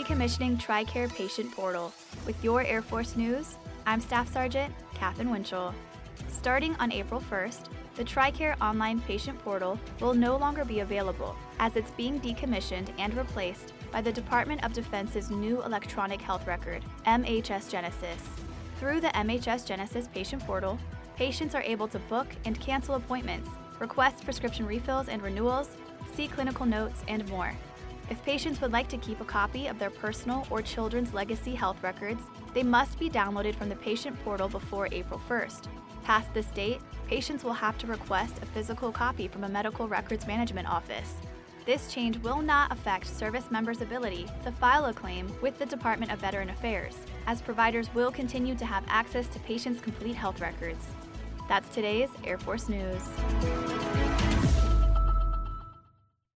Decommissioning TRICARE Patient Portal. With your Air Force news, I'm Staff Sergeant Katherine Winchell. Starting on April 1st, the TRICARE Online Patient Portal will no longer be available, as it's being decommissioned and replaced by the Department of Defense's new electronic health record, MHS Genesis. Through the MHS Genesis Patient Portal, patients are able to book and cancel appointments, request prescription refills and renewals, see clinical notes, and more. If patients would like to keep a copy of their personal or children's legacy health records, they must be downloaded from the patient portal before April 1st. Past this date, patients will have to request a physical copy from a medical records management office. This change will not affect service members' ability to file a claim with the Department of Veteran Affairs, as providers will continue to have access to patients' complete health records. That's today's Air Force News.